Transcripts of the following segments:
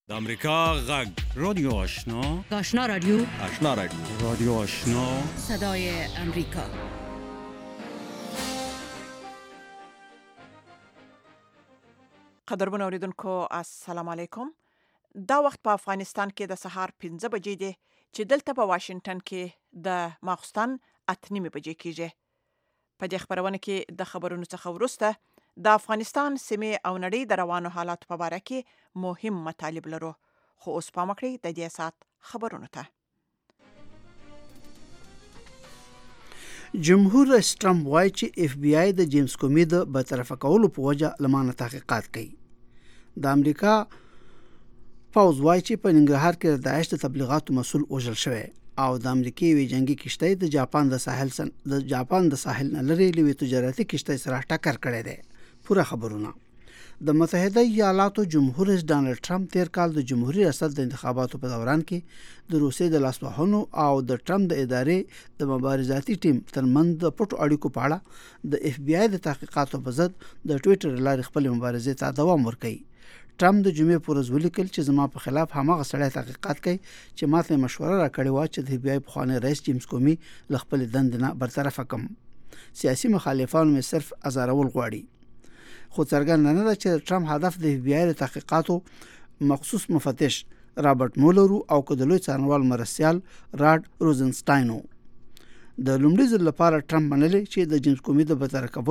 د امریکا غږ رادیو آشنا آشنا رادیو رادیو آشنا صدای امریکا. قدرمن اوریدونکو السلام علیکم. دا وخت په افغانستان کې د سهار 5 بجې دی چې دلته په واشنگټن کې د ماخستن 8 بجې کېږي. په دې خبرونه کې د خبرونو څخه وروسته د افغانستان سیمې او نړۍ د روانو حالاتو په اړه کې مهم مطالب لرو. خو اوس پام وکړئ د دې سات خبرونو ته. جمهور رئیس ټرمپ وایي چې اف بی آی د جیمز کومي د برطرفه کولو په وجه لمانه تحقیقات کوي. د امریکا پوز وایي چې په ننګرهار کې د داعش د تبلیغاتو مسؤل وژل شوی او د امریکای وی جنگي کشتۍ د جاپان د ساحل نه لري لوي تجارتي کشتۍ سره ټکر کړې ده. پوره خبرونه. د متحده ایالاتو جمهور رئیس ډانلډ ټرمپ تیر کال د جمهوریت ریاست د انتخاباتو په دوران کې د روسیې د لاسوهنو او د ټرمپ د ادارې د مبارزاتي ټیم ترمنځ د پټو اړیکو په اړه د اف بی آی د تحقیقاتو په ضد د ټوئیټر لارې خپل مبارزې ته دوام ورکړي. ټرمپ د جمعې پر ورځ ولیکل چې زما په خلاف هماغه سړی تحقیقات کوي چې ماته مشوره راکړې و چې د اف بی آی پخوانی رئیس جیمز کومي له خپل دندې نه برطرف کړم. سیاسي مخالفان مې صرف ازارول غواړي. خو څرګنده نه ده چې ټرمپ هدف د اف بی آی د تحقیقاتو مخصوص مفتش رابرټ مولر او کدلوی څارنوال مرستیال راډ روزنسټاین. د لومړي ځل لپاره ټرمپ منلی چې د جیمز کومي د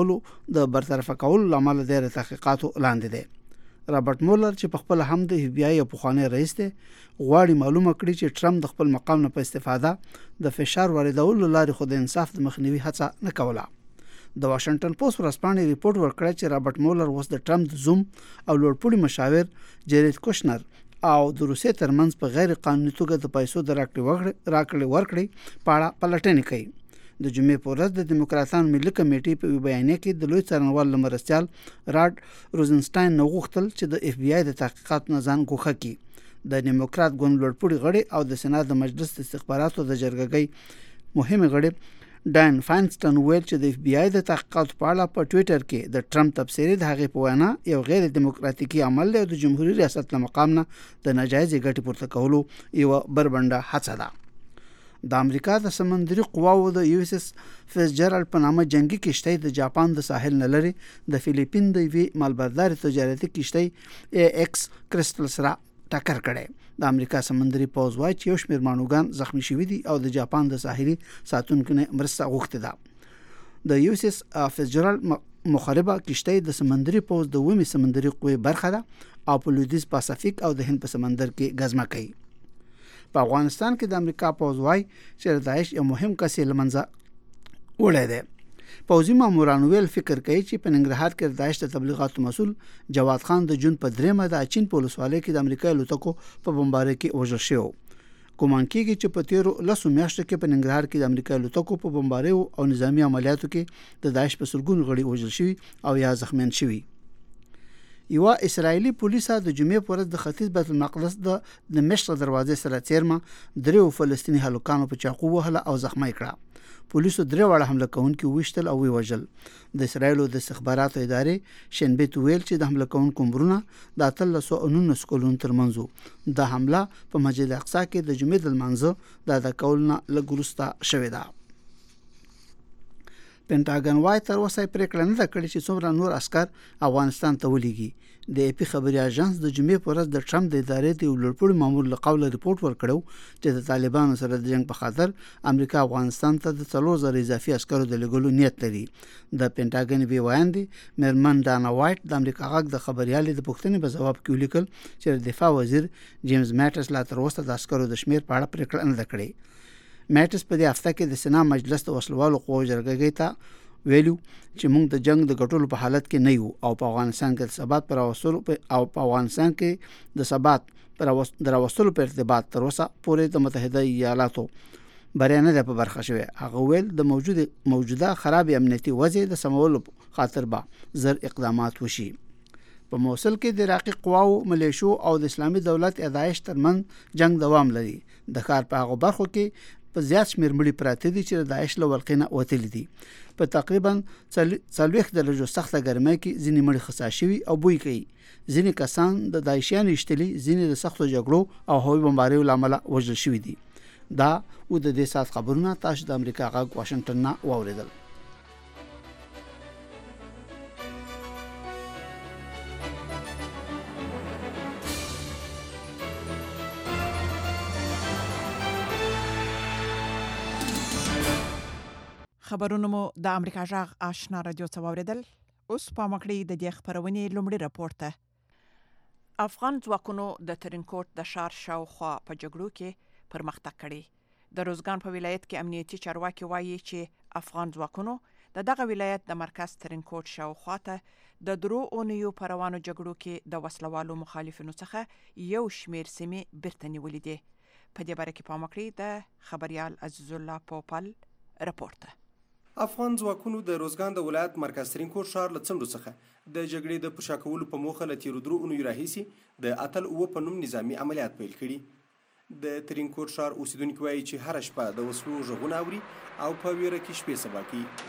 برطرفه کولو لامل د تحقیقاتو لاندې دی. رابرټ مولر چې په خپل هم د اف بی آی پخوانی رئیس دی غواړي معلومه کړي چې ټرمپ د خپل مقام نه په استفاده د فشار واردولو لارې خو د انصاف د مخنیوي هڅه نه کوله. د واشنگټن پوسټ ورځپاڼې ریپورت ورکړی چې رابرټ مولر اوس د ټرمپ د زوم او لوړپوړي مشاور جیرید کوشنر او د روسیې ترمنځ په غیر قانوني توګه د پیسو د راکړې ورکړې په اړه پلټنې کوي. د جمعې په ورځ د دیموکراتانو ملي کمیټې په بیانیه کې د لوی څارنوال مرستیال راډ روزنسټاین غوښتل چې د اف بی آی د تحقیقات نه ځان ګوښه کړي. د دیموکرات ګوند لوړپوړي غړي او د سېنات د مجلس د استخباراتو د جرګې مهمه غړي ډان فاینسټن ویل چې د اف بی آی د تحقیقاتو په اړه په ټوئیټر کې د ټرمپ تبصرې د هغې په وینا یو غیر دیموکراتیکي عمل دی او د جمهوریت ریاست له مقام نه د ناجایز ګټې پورته کولو یو بربنډه هڅه ده. د امریکا د سمندري قواو د یو اس اس فیټزجرالډ په نامه جنگي کشتۍ د جاپان د ساحل نه لري د فلیپین د وی مالبردار تجارتي کشتۍ ای ایکس کرسټل سره ټکر کړي. د امریکا سمندري پوز وایي چې یو شمېر مانوګان زخمی شوي دي او د جاپان د ساحلي ساتونکو نه مرسته غوښتې ده. د یو اس اس فیټزجرالډ مخربه کشتۍ د سمندري پوز د ومي سمندري قوې برخه ده او په لویدیځ پاسفیک او د هند په سمندر کې ګزمه کوي. په افغانستان کې د امریکا پوز وایي چې داعش یو مهم کس یې له منځه وړی دی. پوځي ماموران ویل فکر کوي چې په ننګرهار کې د داعش د تبلیغاتو مسؤل جواد خان د جون په 3 د اچین په ولسوالۍ کې د امریکا الوتکو په بمبارۍ کې وژل شو. ګومان کېږي چې په تیرو 10 میاشتو کې په ننګرهار کې د امریکا الوتکو په بمبارۍ او نظامی عملیاتو کې د داعش په سلګونو غړي وژل شوي او یا زخمیان شوي. یو اسرایلی پولیسه د جمعې پر ورځ د ختیځ بیت المقدس د دمشق دروازې سره څیرمه درې فلسطینی هلکانو په چاقو وهله او زخمی کړه. پولیسو 3 واړه حمله کوونکي وشتل او ویوژل. د اسرایلو د استخباراتو ادارې شنبه ویل چې د حمله کوونکو عمرونه د 1319 کلونو ترمنځ د حمله په مسجد اقصی کې د جمعې د لمانځه د ادا کولو لږ وروسته شوې ده. پینټاګن وايي تر اوسه پریکړه نه ده کړې چې څومره نور عسكر افغانستان ته ولېږي. د اپی خبري اژانس د جمعې پر ورځ د ټرمپ د ادارې د لوړپوړي مامور له قوله ریپورت ورکړو چې د طالبانو سره د جنگ په خاطر امریکا افغانستان ته د 4000 اضافي عسکرو د لګولو نیت لري. د پینټاګن وی وایي مرمن ډانا وایټ د امریکا غږ د خبريالي د پوښتنې په جواب کې ولیکل چې دفاع وزیر جیمز ماټس لا تر اوسه د عسکرو د شمیر په اړه پریکړه نه کړې. ماټس په دې هفته کې د سنا مجلس د وسلوالو قوو جرګې ته ویلو چې موږ د جنگ د ګټلو په حالت کې نه یو او په افغانستان کې د ثبات پر راوستلو پر ارتباط تر اوسه پورې د متحده ایالاتو بریا نه ده په برخه شوی. هغه ویل د موجوده خراب امنیتي وضع د سمولو خاطر به زر اقدامات وشي. په موصل کې د عراقي قواو ملیشو او د اسلامي دولت داعش ترمن جنگ دوام لري. د کار په هغه برخو کې په زیات شمېر مړي پراته دي چې د داعش له ولقې نه وتلي دي. په تقریبا 40 درجو سخته ګرمۍ کې ځینې مړي خسا شوي او بوی کوي. ځینې کسان د داعشیانو ایشتلي، ځینې د سختو جګړو او هوایي بمباریو له امله وژل شوي دي. دا و د دې ساعت خبرونه تاسو د امریکا غږ واشنگټن نه واوریدل. خبرونه مو د امریکا غږ آشنا رادیو څخه واوریدل. اوس په مکړی د دې خبرونې لومړی راپور ته. افغان ځواکونو د ترینکوټ د شار شاوخوا په جګړو کې پرمختګ کړی. د روزګان په ولایت کې امنیتي چارواکي وایي چې افغان ځواکونو د دغه ولایت د مرکز ترینکوټ شاوخوا ته د درو اونیو په روانو جګړو کې د وسلوالو مخالفینو څخه یو شمیر سیمې بیرته نیولې دي. په دې باره کې په مکړی د خبريال عزیز الله پوپل راپورته. افغان ځواکونو د روزګان د ولایت مرکز ترینکوټ ښار له څنډو څخه د جګړې د پشا کولو په موخه له تیرو درو اونیو راهیسې د اتل اوه په نوم نظامي عملیات پیل کړي. د ترینکوټ ښار اوسیدونکي وایي چې هره شپه د وسلو غږونه اوري او په ویره کې شپې سبا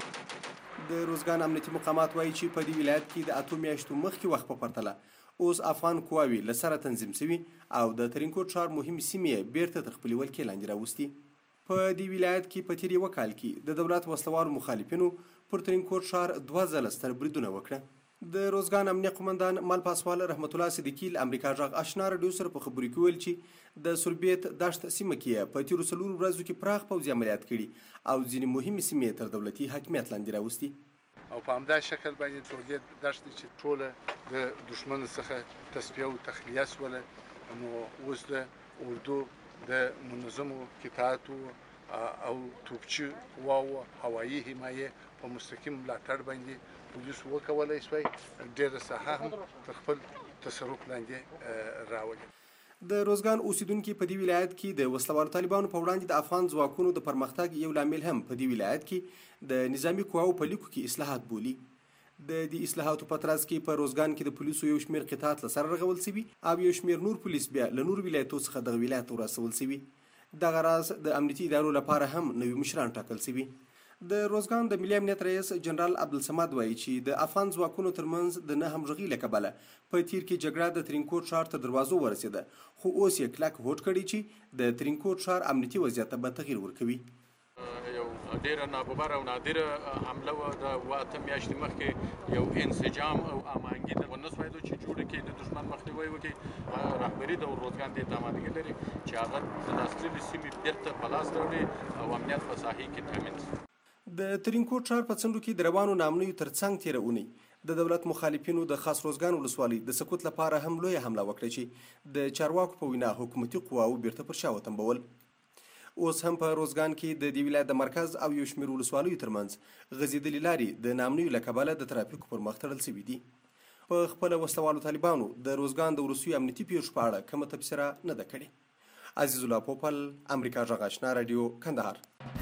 کوي. د روزګان امنیتي مقامات وایي چې په دې ولایت کې د اتو میاشتو مخکې وخت په پرتله اوس افغان قواوې له سره تنظیم شوي او د ترینکوټ ښار مهمې سیمې بیرته تر خپلې ولکې لاندې راوستي. په دې ولایت کې په تیر یو کال کې د دولت وسلوالو مخالفینو پر ترینکوټ ښار 2 ځله ستر بریدونه وکړه. د روزګان امنیه قومندان مل پاسوال رحمت الله صدیقی امریکا غږ آشنا رادیو سره په خبرو کې ویل چې د سوربیت دشت سیمه کې په تیر 4 ورځو کې پراخ پوځي عملیات کړي او ځینې مهمې سیمې تر دولتي حاکمیت لاندې راوستي. او په همدا شکل باندې سوربیت دشت چې ټوله د دشمن څخه تصفیه او تخلیه سوله، نو اوس د اردو د منظمو قطعاتو او توپچي قواو هوایي حمایه په مستقیم ملاتړ باندې پولیس وکولای شوی ډېر ساحه هم تر خپل تصرف لاندې راولي. د روزګان اوسیدونکو په دې ولایت کې د وسلوالو طالبانو په وړاندې د افغان ځواکونو د پرمختګ یو لامل هم په دې ولایت کې د نظامی قواو په لیکو کې اصلاحات بولي. د دې اصلاحاتو په ترڅ کې په روزګان کې د پولیسو یو شمېر قطعات له سره رغول شوي او یو شمېر نور پولیس بیا له نور ولایتونو څخه دغه ولایت ته ورسول شوي. دغه راز د امنیتي ادارو لپاره هم نوي مشران ټاکل شوي. د روزګان د ملي امنیت رئیس جنرال عبدالصمد وایي چې د افغان ځواکونو ترمنځ د نه همغږۍ له کبله په تیر کې جګړه د ترینکوټ ښار تر دروازو ورسېده، خو اوس یې کلک هوډ کړی چې د ترینکوټ ښار امنیتي وضعیت ته به تغییر ورکوي. یو ډېره ناببره او نادره حمله وه. د 8 میاشتې مخکې یو انسجام او امانګي ونه سوایدو چې جوړه کړي، د دښمن مخنیوی وکړي. رهبري د روزګان د امادګي لري چې هغه د داستلې سیمې بیرته په لاس راوړي او امنیت په ساحې کې تامین شي. د ترینکوټ ښار په څنډو کې د روانو نامنیو ترڅنګ تیره اونۍ د دولت مخالفینو د خاص روزګان ولسوالۍ د سقوط لپاره هم لویه حمله وکړه چې د چارواکو په وینا حکومتي قواو بیرته پر شا وتمبول. اوس هم په روزګان کې د دې ولایت د مرکز او یو شمېر ولسوالیو ترمنځ غځېدلې لارې د نامنیو له کبله د ترافیکو پر مخ تړل شوي دي. په خپله وسلوالو طالبانو د روزګان د وروستیو امنیتي پیښو په اړه کومه تبصره نه ده کړې. عزیز الله پوپل، امریکا غږ آشنا رادیو، کندهار.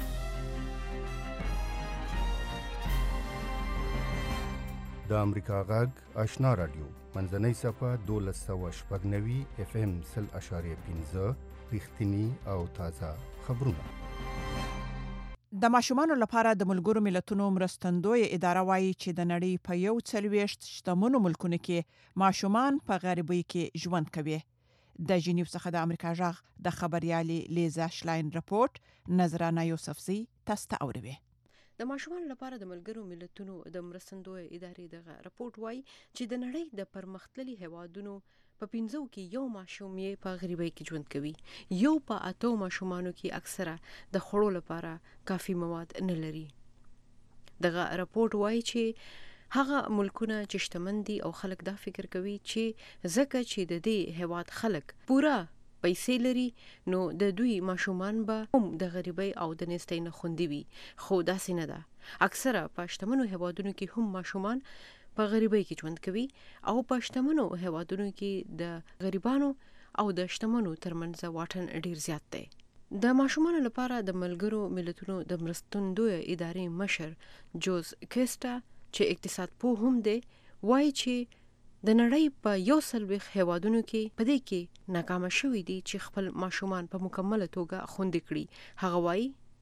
د امریکا غږ آشنا رادیو منځنۍ صفحه 1290 FM 0.5 رښتینی او تازه خبرونه. د ماشومانو لپاره د ملګرو ملتونو مرستندوی اداره وایي چې د نړۍ په 40 شتمنو ملکونو کې ماشومان په غریبۍ کې ژوند کوي. د جنیو څخه د امریکا غږ د خبريالې لیزا شلاین راپورټ نظرانه یوسفزي تاسو ته اوروي. د ماشومانو لپاره د ملګرو ملتونو د مرستندوی ادارې دغه راپورټ وایي چې د نړۍ د پرمختللي هیوادونو په 15 کې یو ماشوم یې په غریبۍ کې ژوند کوي. یو په 8 ماشومانو کې اکثره د خوړو لپاره کافي مواد نه لري. دغه راپورټ وایي چې هغه ملکونه چې شتمن دي او خلک دا فکر کوي چې ځکه چې د دې هیواد خلک پورا پیسې لري نو د دوی ماشومان به هم د غریبۍ او د نېستۍ نه خوندي وي، خو داسې نه ده. اکثره په شتمنو هیوادونو کې هم ماشومان په غریبۍ کې ژوند کوي او په شتمنو هیوادونو کې د غریبانو او د شتمنو ترمنځ واټن ډیر زیات دی. د ماشومانو لپاره د ملګرو ملتونو د مرستندوی ادارې مشر جوز کیسټا چې اقتصاد پوه هم دی وایي چې د نړۍ په 140 هیوادونو کې په دې کې ناکام شوي دي چې خپل ماشومان په مکمله توګه خوندي کړي. هغه وایي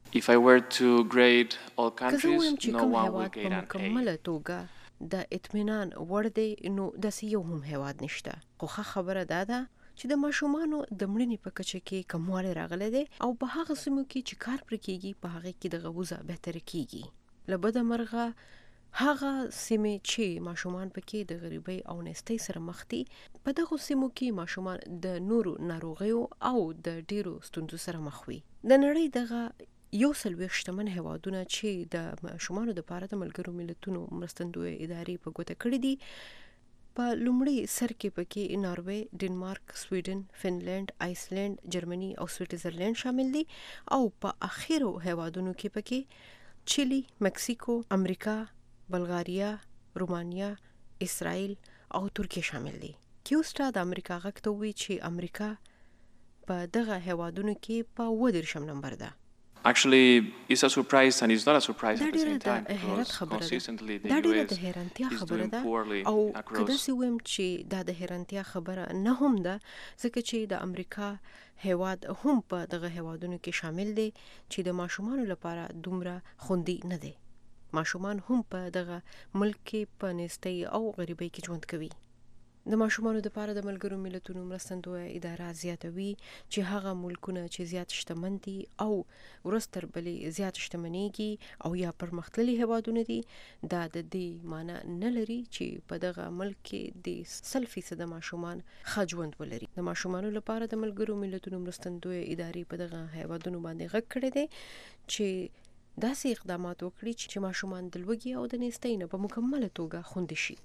If I were to grade all که زه countries, وایم چې no کوم one will هیواد get په an A. مکمله توګه د اطمینان وړ دی نو داسې یو هم هیواد نشته. خو ښه خبره دا ده چې د ماشومانو د مړینې په کچه کې کموالی راغلی دی او په هغه سیمو کې چې کار پرې کیږي په هغې کې دغه وضع بهتره کیږي. له بده مرغه هغه سیمې چې ماشومان پکې د غریبۍ او نیستۍ سره مخ دي په دغو سیمو کې ماشومان د نورو ناروغیو او د ډیرو ستونزو سره مخ وي. د نړۍ دغه 140 شتمن هیوادونه چې د ماشومانو لپاره د ملګرو ملتونو مرستندویه ادارې په ګوته کړي دي په لومړي سر کې پکې ناروې، ډنمارک، سویډن، فنلند، آیسلند، جرمني او سویټزرلند شامل دي او په اخیرو هیوادونو کې پکې چیلی، مکسیکو، امریکا، بلغاریا، رومانیا، اسرائیل او ترکیه شامل دي. کیوسټا د امریکا غږ ته وایي چې امریکا په دغه هیوادونو کې په 30 نمبر ده. Actually, it's a surprise and it's not a surprise دا at the ډیره same د time حیرت because خبره consistently ده. دا the ډیره US د حیرانتیا is خبره doing ده poorly او که across. داسې ویم چې دا د حیرانتیا خبره نه هم ده ځکه چې د امریکا هیواد هم په دغه هیوادونو کې شامل دی چې د ماشومانو لپاره دومره خوندي نه دی. ماشومان هم په دغه ملک کې په نیستۍ او غریبۍ کې ژوند کوي. د ماشومانو لپاره د ملګرو ملتونو مرستندویه اداره زیاتوي چې هغه ملکونه چې زیات شتمن دي او ورځ تر بلې زیات شتمنیږي او یا پرمختللي هیوادونه دي دا د دې معنی نه لري چې په دغه ملک کې د 100% ماشومان ښه ژوند ولري. د ماشومانو لپاره د ملګرو ملتونو مرستندویه ادارې په دغه هیوادونو باندې غږ کړی دی چې داسې اقدامات وکړي چې ماشومان د لوږې او د نیستۍ نه په مکمله توګه خوندي شي.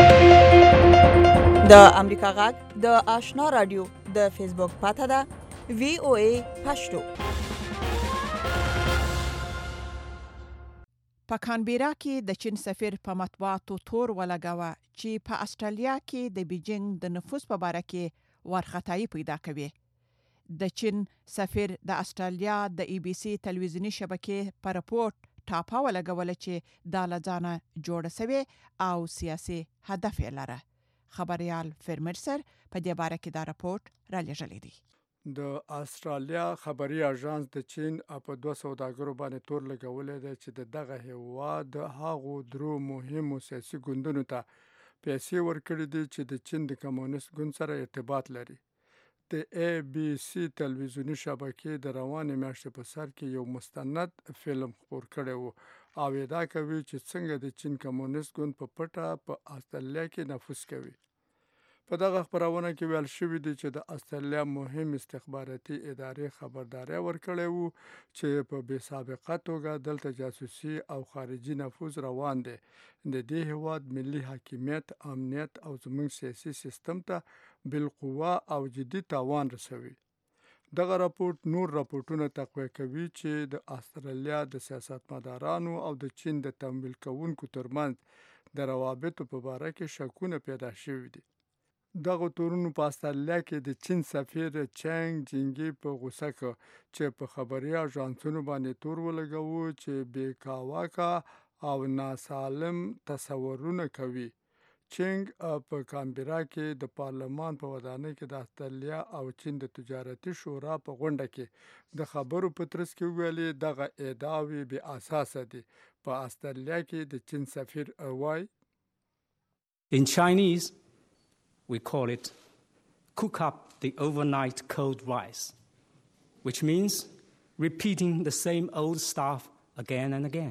د امریکا غږ د آشنا رادیو د فیسبوک پاته ده VOA پښتو. په کانبيرا کې د چین سفیر په مطبوعاتو تور ولګاوه چې په استرالیا کې د بیجینګ د نفوذ په اړه کې ورختایي پیدا کوي. د چین سفیر د استرالیا د ABC تلویزیونی شبکې په راپورټ ټاپه ولګوله چې دا لځانه جوړه شوی او سیاسي هدف یې لري. خبريال فرمرسر په دې باره کې دا راپورټ را لېږلی دی. د استرالیا خبري اژانس د چین په 2 سوداګرو باندې تور لګولې ده چې دغه هیواد هغو درو مهمو سیاسي ګوندونو ته پیسې ورکړي دي چې د چین د کمونیست ګوند سره ارتباط لري. د ABC تلویزیونی شبکې د روانې میاشتې په سر کې یو مستند فلم خپور کړی و او ادعا کوي چې څنګه د چین کمونیست ګوند په پټه په استرالیا کې نفوذ کوي. په دغه خبرونه کې ویل شوی دی چې د استرالیا مهم استخباراتي ادارې خبرداري ورکړې وو چې په بې سابقه توګه دلته جاسوسي او خارجي نفوذ روان دی. د دې هیواد ملي حاکمیت، امنیت او زموږ سیاسي سیستم ته بالقوه او جدي تاوان رسوي. دغه راپورټ نور راپورټونه تقویه کوي چې د استرالیا د سیاستمدارانو او د چین د تمویل کوونکو ترمنځ د روابطو په اړه کې شکونه پیدا شوي دي. دغه تورونو په استرالیا کې د چین سفیر چنګ جینګي په غوسه کې چې په خبري اژانسونو باندې تور ولګاوه چې بیکاواکا او ناسالم تصورونه کوي. چنګ په کانبرا کې د پارلمان په ودانۍ کې د استرالیا او چین د تجارتي شورا په غونډه کې د خبرو په ترڅ کې ویلي دغه ادعاوې بې اساسه دي. په استرالیا کې د چین سفیر وای In Chinese we call it cook up the overnight cold rice, which means repeating the same old stuff again and again.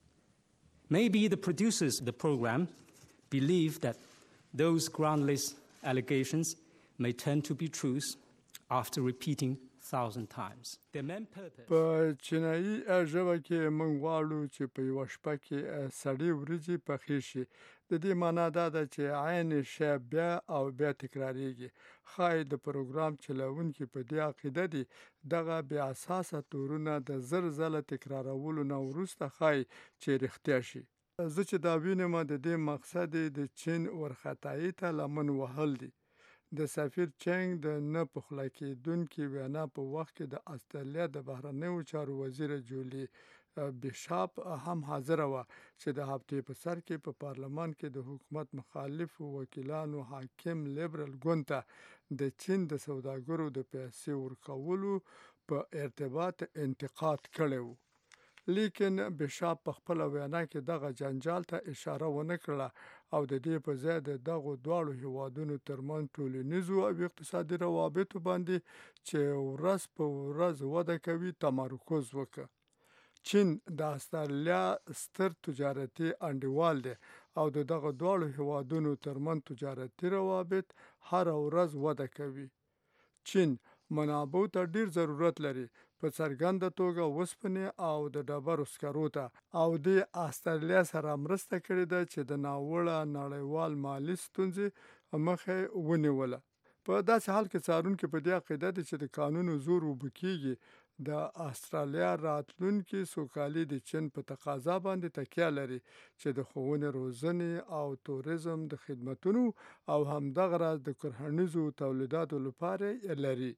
Maybe the producers of the program believe that those groundless allegations may turn to be truth after repeating 1,000 times. Their main purpose. په چینایي ژبه کې موږ غواړو چې په یوه شپه کې سړې ورځې پخې شي. د دې معنا دا ده چې عین شی بیا او بیا تکراریږي. ښایي د پروګرام چلوونکي په دې عقیده دي دغه بې اساسه تورونه د زر ځله تکرارولو نه وروسته ښایي چې رښتیا شي. زه چې دا وینم د دې مقصد د چین ورختایي ته لمن وهل دي. د سفیر چنګ د نه پخلا کېدونکي وینا په وخت کې د استرالیا د بهرنیو چارو وزیر جولي بیشاپ هم حاضره وه چې د هفتې په سر کې په پارلمان کې د حکومت مخالفو وکیلانو حاکم لیبرل ګوند ته د چین د سوداګرو د پیسې ورکولو په ارتباط انتقاد کړی و. لیکن بشاپ په خپل وینا کې دغه جنجال ته اشاره ونه کړه او د دې په ځای د دغه دواړو هیوادونو ترمنځ ټولنیزو او اقتصادي روابطو باندې چې ورځ په ورځ وده کوي تمرکز وکړ. چین د استرالیا ستر تجارتي انډیوال دی او دغه دواړو هیوادونو ترمنځ تجارتي روابط هر ورځ وده کوي. چین منابعو ته ډیر ضرورت لري په څرګنده توګه وسپنې او د ډبرو سکرو ته او د استرالیا سره مرسته کړې ده چې د ناوړه نړیوال مالي ستونزې مخه ونیوله. په داسې حال کې څارونکي په دې عقیده دي چې د قانون زور وبکیږي د استرالیا راتلونکي سوکالي د چین په تقاضا باندې تکیه لري چې د ښوونې روزنې او توریزم د خدمتونو او همدغه راز د کرهنیزو تولیداتو لپاره لري.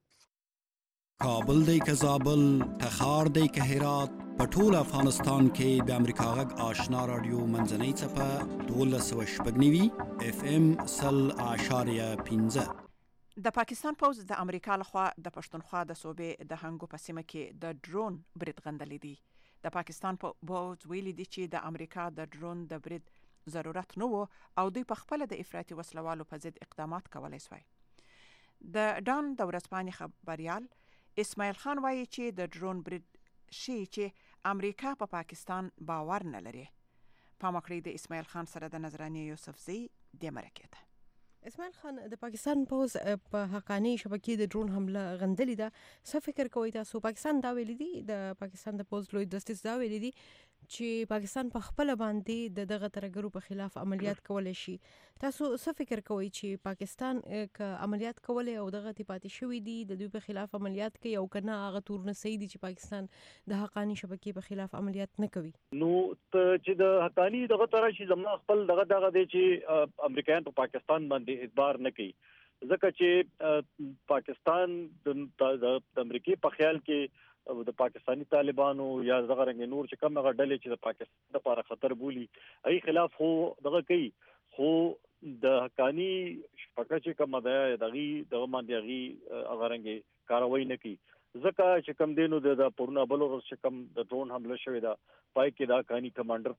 کابل دی که زابل، تخار دی که هرات، په ټول افغانستان کې د امریکا غږ آشنا رادیو منځنۍ څپه 1290 FM 0.15. د پاکستان پوز د امریکا لخوا د پښتونخوا د صوبې د هنګو په سیمه کې د ډرون برید غندلې دي. د پاکستان پوز ویلي دي چې د امریکا د ډرون د برید ضرورت نه و او دوی په خپل د افراطي وسلوالو په ضد اقدامات کولای شوی. د ډان د ورځپاڼې خبريال اسماعیل خان وایي چې د ډرون برید شي چې امریکا په پاکستان باور نه لري. پامکړی د اسماعیل خان سره د نظرانه یوسفزی د مرکه. اسماعیل خان د پاکستان پوز په حقانی شبکې د ډرون حمله غندلې ده. څه فکر کوئ تاسو؟ پاکستان دا ویلي دي، د پاکستان د پوز لوی دستیس دا ویلي دي چې پاکستان په خپل باندې دغه ترګرو په خلاف عملیات کولای شي. تاسو څه فکر کوئ چې پاکستان ک عملیات کولای او دغه پاتې شوی دي د دوی په خلاف عملیات کوي او کنه هغه تورن سي دي چې پاکستان د حقانی شبکې په خلاف عملیات نه کوي؟ نو چې د حقانی دغه تر شي زموږ خپل دغه دی چې امریکایان په پاکستان باندې اعتبار نه کوي ځکه چې پاکستان د امریکای په خیال کې د پاکستانی طالبانو یا دغه رنګ نور چې کوم غډلې چې د پاکستان لپاره خطر بولي ای خلاف هو دغه کوي خو د حقانی شبکه چې کوم ده دغه باندې هغه رنګ کاروي نه کوي ځکه چې کوم دینو د پورنا بلور چې کوم د ډرون حمله شوې ده پای کې دا حقانی کمانډر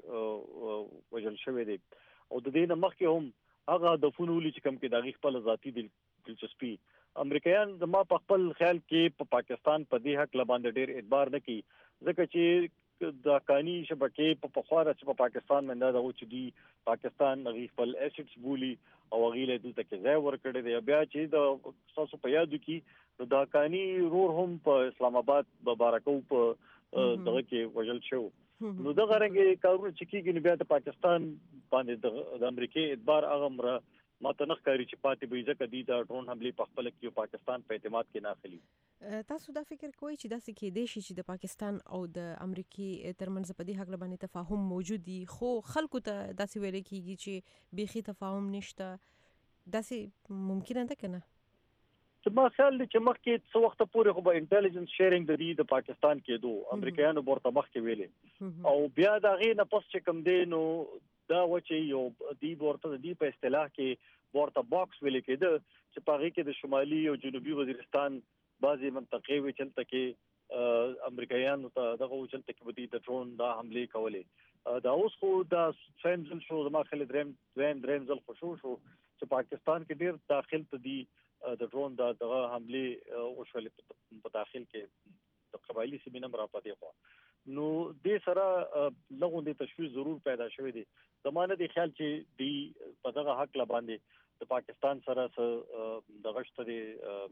پکې وژل شوی دی او د دې مخکې هم هغه د فونولي چې کوم کې دغه خپل ذاتی دلچسپي امریکایان زما په خپل خیال کې په پاکستان په دې حق لباندې ډېر اعتبار نه کوي ځکه چې د حقانی شبکې په پخواره چې په پاکستان باندې دا و چې دی پاکستان غي خپل ایسټس بولی او غیله دلته کې ځای ورکړي دی بیا چې د تاسو په یادو کې د حقانی رور هم په اسلام آباد مبارکو په دغه کې وژل شو. نو دغه رنګ کارونه چې کېږي بیا د پاکستان باندې د امریکای اعتبار هغه مره ماته نه ښکاري چې پاتې به ځکه دی دا ډرون حمله په خپل کې پاکستان په اعتماد کې نه اخلي. تاسو دا فکر کوئ چې داسې کې دی چې د پاکستان او د امریکای ترمنځ په دې حق باندې تفاهم موجود دي خو خلکو ته داسې ویل کېږي چې بيخي تفاهم نشته، داسې ممکن ده کنه؟ چې ما خیال دی چې مخکې څو وخت پورې خو به انټيليجنس شیرینګ د پاکستان کې دوه امریکایانو ورته مخکې ویلې او بیا دا غي نه پس چې کوم دی نو دا و چې یو دی ورته دی په اصطلاح کې ورته باکس ویل کېده چې په هغه کې د شمالي او جنوبي وزیرستان بعضي منطقې وی چلته کې امریکایانو ته دغه چلته کې بدی د ډرون دا حمله کولې دا اوس خو دا فینزل شو زما خل دریم ځل خوشو شو چې پاکستان کې ډیر داخل ته دی د ډرون دغه حمله وشولې په داخل کې د قبایلی سیمه را پاتې خو نو د سره لغون د تشویش ضرور پیدا شوی دی زمانه د خیال چې دی په دغه حق لا باندې د پاکستان سره د غشت د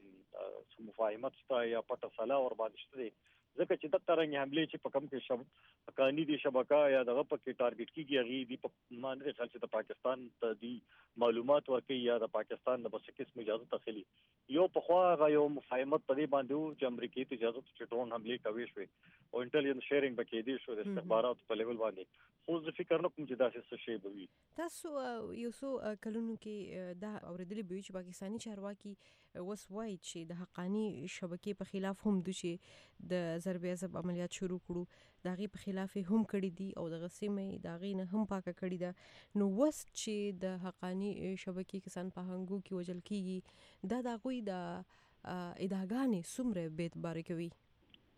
مفاهمت ستا یا پټه صلاح ور باندې شته ځکه چې د ترنګ حمله چې په کم کې حقانی دي شبکه یا دغه پکې ټارګټ کیږي غي دی په مانره خلک د پاکستان ته دی معلومات ورکړي یا د پاکستان د بس قسم اجازه تخلي یو په خوا غو مفاهمت په دې باندې چې امریکای ته اجازه چې ډرون حمله کوي شوی او انټيليجنس شیرینګ پکې دی شو د استخبارات په لیول باندې خو زه فکر نه کوم چې دا څه شی به وي. تاسو یو څو کلونو کې دا اوریدلی به چې پاکستانی چارواکي وسوي چې د حقانی شبکې په خلاف هم د چې د ضرب عذاب عملیات شروع کړو داغي په خلاف هم کړی دي او د غسیمې داغي نه هم پاکه کړی ده نو وس چې د حقانی شبکې کسان په هنګو کې وجل کیږي دا دغوی د اداګانې سمره بیت بار کوي.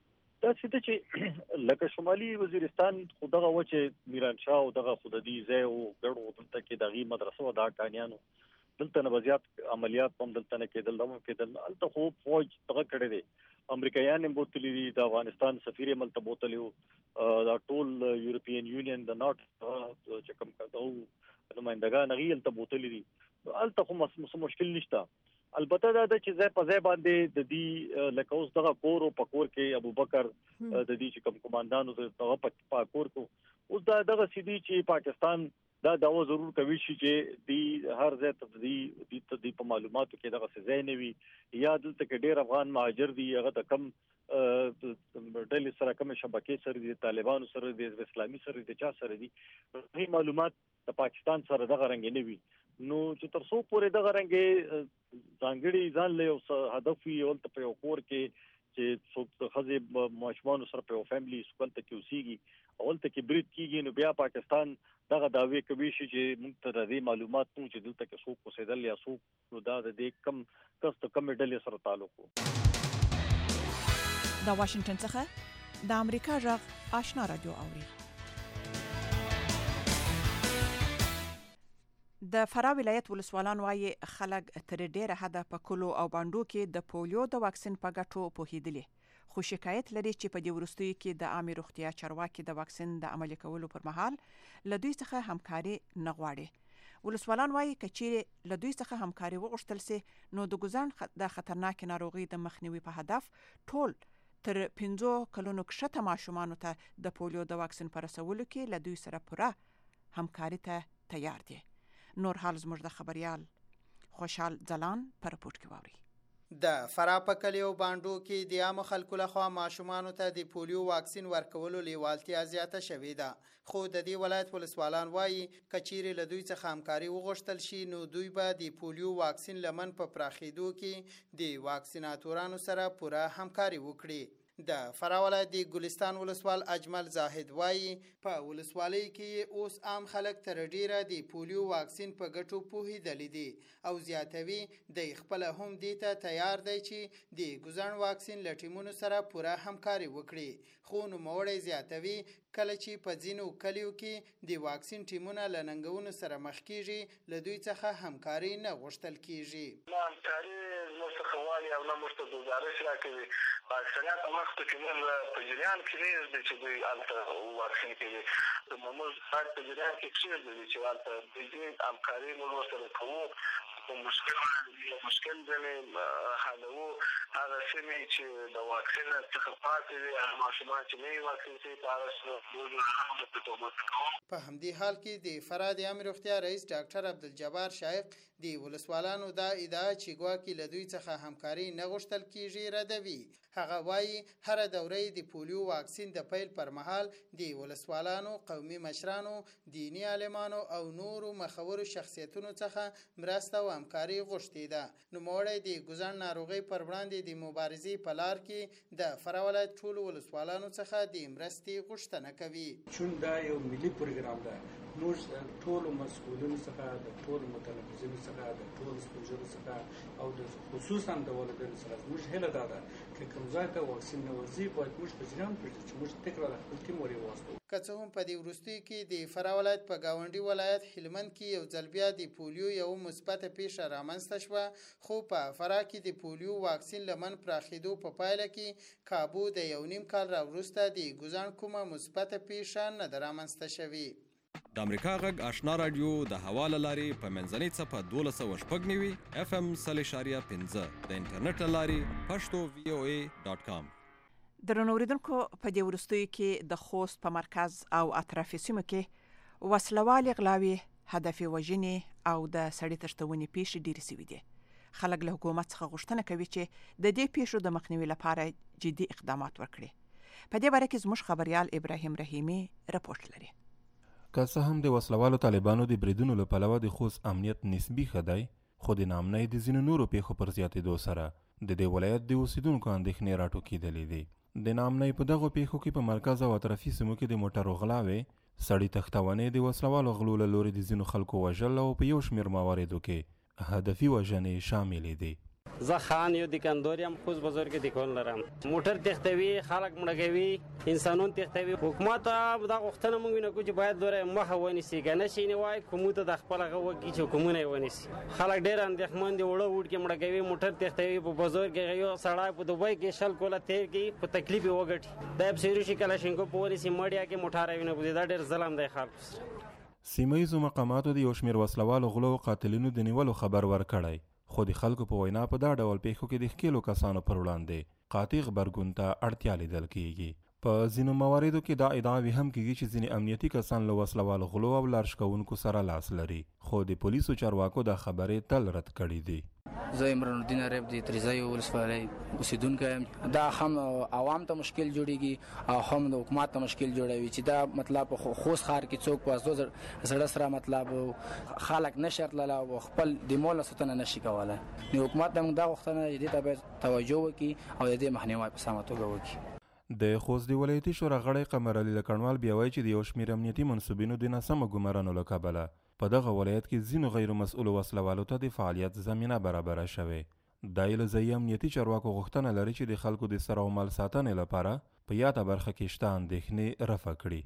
دا چې لکه شمالي وزیرستان خدغه وچه میران شاه او دغه خوددي ځای او ګړو دلته کې دغه مدرسو د ټانیانو دلته نه بزیات عملیات هم دلته نه کېدل نو کېدل الته خو فوج دغه کړی دی امریکایان هم بوتلی دي د افغانستان سفیر ملته بوتلی دا ټول یورپین یونین د ناټ چې کوم کاو نمائندګان غیل ته بوتلی دي الته خو مشکل نشته البته دا چې ځای په ځای باندې د دې لکه اوس دغه کور او پکور کې ابوبکر د دې چې کوم کمانډانو دغه پکور کو اوس دا دغه سیدی چې پاکستان دا داو ضرور کوي چې دی هر ځای ته دی په معلوماتو کې دغه ځای نه وي یا دلته کې ډېر افغان مهاجر دي هغه د کم ډلې سره کوم شبکې سره دي طالبانو سره دي اسلامي سره دي چا سره دي هی معلومات د پاکستان سره دغه رنګ نه وي نو چې تر څو پورې دغه رنګ ځانګړي ځان له هدف وي او ته په کور کې چې څوک خزه ماشومان سره په فیملی سکول ته کېوسیږي اول ته کې بریټ کیږي نو بیا پاکستان دغه داوی کوي چې موږ ته د دې معلومات نو چې دلته کې څوک اوسېدل یا څوک نو دا د دې کم کس کم ډلې سره تعلق د واشنگټن څخه د امریکا غږ آشنا رادیو اوري د فراه ولایت ولسوالان وايي خلک تر ډیره حد په کلو او باندو کې د پولیو د واکسین په ګټو پوهیدلي خو شکایت لري چې په دې وروستیو کې د عامه روغتیا چارواکي د واکسین د عملي کولو پر مهال لدوی څخه همکاري نه غواړي ولسوالان وايي چې لدوی څخه همکاري وغوښتل سي نو د ګزان د خطرناک ناروغي د مخنیوي په هدف ټول تر 15 کلونو کښته ماشومان ته د پولیو د واکسین پر رسولو کې لدوی سره پوره همکاري ته تیار دي نور حال زموږ د خبريال خوشحال ځلان پر رپورت کې ووري د فراه په کلیو باندو کې د عام خلکو لخوا ماشومانو ته د پولیو واکسین ورکولو لیوالتیا زیاته شوې ده خو د دې ولایت ولسوالان وایي کچېرې له دوی څخه همکاري وغوښتل شي نو دوی به د پولیو واکسین لمن په پراخېدو کې د واکسیناتورانو سره پوره همکاري وکړي د فراه ولایت د ګلستان ولسوال اجمل زاهد وایي په ولسوالۍ کې اوس عام خلک تر ډیره د پولیو واکسین په ګټو پوهېدلي دي او زیاتوي د خپل هم دې ته تیار دی چې د ګزان واکسین له ټیمونو سره پوره همکاري وکړي خو نوموړی زیاتوي کله چې په ځینو کلیو کې د واکسین ټیمونه له ننګونو سره مخ کیږي له دوی څخه همکاري نه غوښتل کیږي همکاري زموږ څخه غواړي او نه موږ ته ګزارش راکوي اکثریت وخت کې موږ په جریان کې نه یو چې دوی هلته واکسین کوي موږ په جریان کې کېږي چې هلته د دې همکاري موږ ورسره کوو مشکل ځنې حلوو هغه سیمې چې د واکسین څخه پاتې وي هغه ماشومان چې نه یې واکسین شوي په هغه په همدې حال کې د فراه د عامه روغتیا رئیس ډاکټر عبدالجبار شایق د ولسوالانو دا ادعا چې ګواکې له دوی څخه همکاري نه غوښتل کیږي ردوي هغه وایي هر دوره د پولیو واکسین د پیل پر مهال د ولسوالانو قومي مشرانو دینی عالمانو او نورو مخورو شخصیتونو څخه مرسته او همکاري غوښتې ده نوموړی د ګزان ناروغۍ پر وړاندې د مبارزې په لار کې د فراه ولایت ټولو ولسوالانو څخه د مرستې غوښتنه کوي چون دا یو ملي پروګرام ده موږ ټول مسؤلینو څخه د ټول متنفذینو څخه د ټول سپورټرو څخه او د خصوصا د والدینو څخه موږ هله ده چې کوم ځای ته واکسین نه ورځي باید موږ په ځان پرځو چې موږ تکرار خپل ټیم ورې واسطو که څه هم په دې وروستیو کې د فراه ولایت په ګاونډي ولایت هلمند کې یو ځل بیا د پولیو یو مثبته پیښه رامنځته شوه خو په فراه کې د پولیو واکسین لمن پراخېدو په پایله کې کابو د یو نیم کال راوروسته د ګزان کومه مثبته پیښه نه ده رامنځته شوې د امریکا غږ آشنا رادیو د حواله لارې په منځنۍ څپه 12.15 FM 3.15 د انټرنیټ لارې pashto.voa.com درنو اوریدونکو په دې وروستیو کې د خوست په مرکز او اطرافي سیمو کې وسلوالې غلاوي هدف وژنې او د سړي تښتونې پیښې ډېرې سوي دي خلک له حکومت څخه غوښتنه کوي چې د دې پیښو د مخنیوي لپاره جدي اقدامات وکړي په دې باره کې زموږ خبريال ابراهیم رحیمي رپورټ لري که څه هم د وسلوالو طالبانو د بریدونو له پلوه د خوست امنیت نسبي ښه دی خو د ناامنۍ د ځینو نورو پیښو پر زیاتېدو سره د دې ولایت د اوسیدونکو اندېښنې راټوکېدلې دي د ناامنۍ په دغو پیښو کې په مرکز او اطرافي سیمو کې د موټرو غلاوې سړي تښتونې د وسلوالو غلو له لورې د ځینو خلکو وژل او په یو شمېر مواردو کې هدفي وژنې شاملې دي زه خان یو دکاندار یم، خو بازار کې دکان لرم. موټر تختوي، خلک مړګوي، انسانون تختوي. حکومت دا غوښتنه مونږ وینو چې باید دوره مخه ونیسي، کنه شي نه وای کومه ته د خپل غو کې چې کومونه ونیسي. خلک ډېر اندېښمن دي، وړه وډ کې مړګوي، موټر تختوي، په بازار کې یو سړی په دوبۍ کې شل کوله تیر کې په تکلیف وګټي. دا په سیروشي کلاشینکو په ورسي مړیا کې موټر ویني، دا ډېر ظلم دی خلکو سره. سیمه‌ییزو مقاماتو د یو شمېر وسلوالو غلو او قاتلینو د نیولو خبر ورکړی، خو د خلکو په وینا په دا ډول پیښو کې د ښکېلو کسانو پر وړاندې قاطع غبرګون ته اړتیا لیدل کیږي. په ځینو مواردو کې دا ادعاوې هم کیږي چې ځینې امنیتي کسان له وسلوالو غلو او لارښکوونکو سره لاس لري، خو د پولیسو چارواکو دا خبرې تل رد کړي دي. زه عمران الدین عرب د تریزای ولسوالۍ اوسیدونکی یم. دا هم عوام ته مشکل جوړیږي او هم د حکومت ته مشکل جوړوي چې دا مطلب خوست ښار کې څوک په زړه سره مطلب خلک نشي تللی او خپل د مال ساتنه نشي کولی. نو حکومت ته موږ دا غوښتنه چې دې ته باید توجه وکړي او د دې مخنیوی په سمه توګه وکړي. د خوست د ولایتي شورا غړی قمر علي لکڼوال بیا وایي چې د یو شمېر امنیتي منصوبینو د ناسمو ګمارنو له کبله په دغه ولایت کې ځینو غیر مسؤلو وسلوالو ته د فعالیت زمینه برابره شوې. دا یې له ځایي امنیتي چارواکو غوښتنه لري چې د خلکو د سر او مال ساتنې لپاره په یاده برخه کې شته اندېښنې رفع کړي.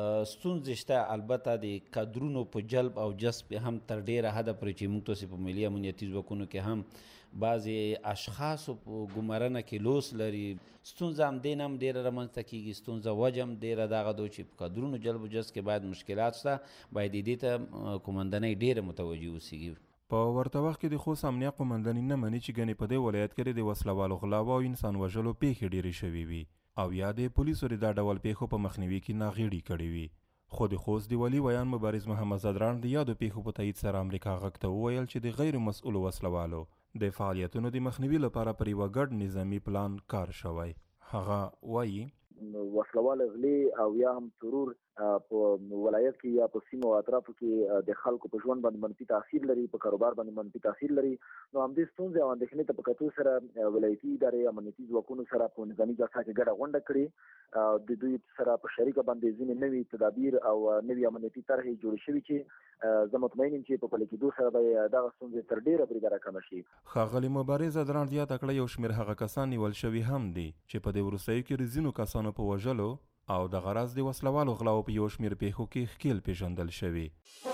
ستونزې شته، البته د کادرونو په جلب او جذب هم تر ډېره حده پورې چې موږ تاسې په ملي امنیتي ځواکونو کې هم بعضې اشخاصو په ګمارنه کې لوس لري. ستونزه هم دین هم ډېره رامنځته کېږي، ستونزه وجه هم ډېره دغه ده چې په کادرونو جلب و جذب کې باید مشکلات شته، باید دې ته قومندنۍ ډېره متوجه اوسېږي. په ورته وخت کې د خوست امنیه قومندنۍ نه مني چې ګنې په دې ولایت کې د وسلوالو غلاو او انسان وژلو پیښې ډېرې شوې وي او یا د پولیسو د دا ډول پیښو په مخنیوي کې ناغېړي کړې وي. خو د خوست د والي ویان مبارز محمد زدران د یادو پیښو په تایید سره امریکا غږ ته وویل چې د غیر مسؤلو وسلوالو د فعالیتونو د مخنیوي لپاره پر یوه ګډ نظامي پلان کار شوی. هغه وایي وسلوال غلې او یا هم ترور په ولایت کې یا په سیمو او اطرافو کې د خلکو په ژوند باندې منفي تاثیر لري، په کاروبار باندې منفي تاثیر لري. نو همدې ستونزې او اندېښنې ته په کتو سره ولایتي ادارې امنیتي ځواکونو سره په نظامي جلسه کې ګډه غونډه کړې. د دوی سره په شریکه باندې ځینې نوي تدابیر او نوي امنیتي طرحې جوړې شوي چې زه مطمئن یم چې په پلي کېدو سره به دغه ستونزې تر ډېره بریده راکمه شي. ښاغلي مبارز زدران زیاته کړه یو شمېر هغه کسان نیول شوي هم دي چې په دې وروستیو کې د ځینو کسانو په وژلو او د غرض د وسلوالو غلاو په یو شمېر پیښو کې ښکیل پیژندل شوي.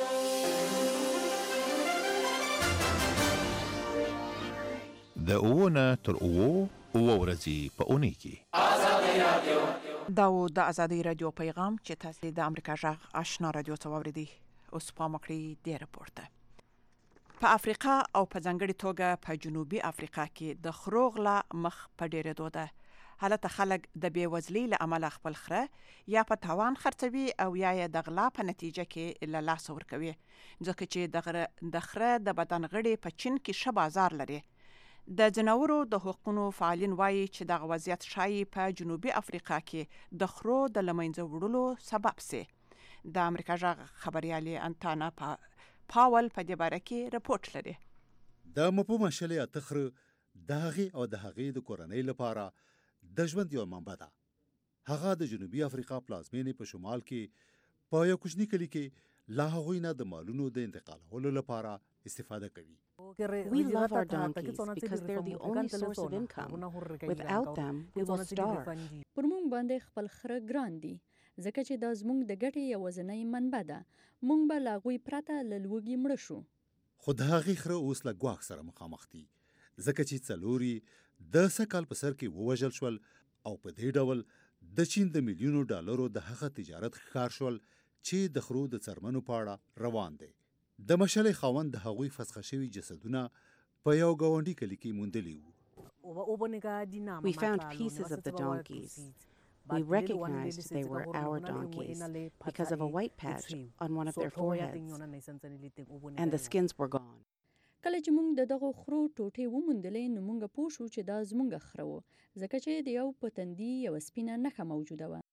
د اووه نه تر اووه ورځې په اونۍ کې دا و د ازادي رادیو پیغام چې تاسو د امریکا غږ آشنا رادیو ته واوریدي. اوس پام وکړئ د راپورته. په افریقا او په ځانګړي توګه په جنوبي افریقا کې د خرو غلا مخ په ډېرېدو ده. حالت خلک د بېوزلۍ له امله خپل خره یا په تاوان خرڅوي او یا یې د غلا په نتیجه کې له لاسه ورکوي، ځکه چې د خره د بدن غړي په چین کې ښه بازار لري. د ځناورو د حقوقو فعالین وایي چې دغه وضعیت ښایي په جنوبي افریقا کې د خرو د له منځه وړلو سبب سي. د امریکا غږ خبريالي انتانا پاول په دې باره کې رپورټ لري. د مفهوم شلې اتخر د هغې او د هغې د کورنۍ لپاره د ژوند یو منبع ده. هغه د جنوبي افریقا پلازمینې په شمال کې په یو کوچني کلي کې لا هغوی نه د مالونو د انتقالولو لپاره استفاده کوي. We love our donkeys because they're the only source of income. Without them, we will starve. پر موږ باندې خپل خره ګران دي ځکه چې دا زموږ د ګټې یوازینۍ منبع ده. موږ به له هغوی پرته له لوږې مړه شو. خو د هغې خره اوس له ګواښ سره مخامخ دي ځکه چې څلور د سږ په سر کې ووژل شول او په دې ډول د چین د میلیونو ډالرو د هغه تجارت ښکار شول چې د خرو د څرمنو په اړه روان دی. د مشلې خاوند د هغوی فسخه شوي جسدونه په یو ګاونډي کلي کې موندلي وو. We found pieces of the donkeys. We recognized they were our donkeys because of a white patch on one of their foreheads, and the skins were gone. کله چې موږ د دغه خرو ټوټې وموندلې نو موږ پوه شو چې دا زموږ خره وو ځکه چې د یو په تندي یوه سپینه نښه موجوده وه.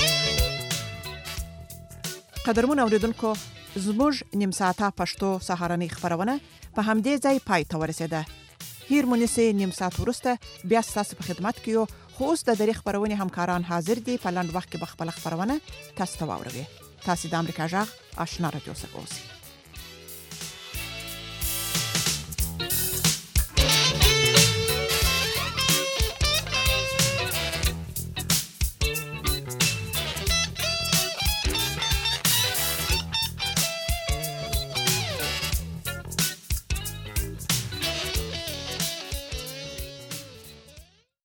قدرمن اوریدونکو، زموږ نیم ساعته پښتو سهارنۍ خبرونه په همدې ځای پای ته ورسېده. هیر مونږ نیم ساعت وروسته بیا ستاسو په خدمت کې یو، خو اوس د درې خبرونې همکاران حاضر دي. په لنډ وخت کې به خپله خبرونه تاسو ته واوروي. تاسو د امریکا غږ آشنا رادیو سره اوسئ.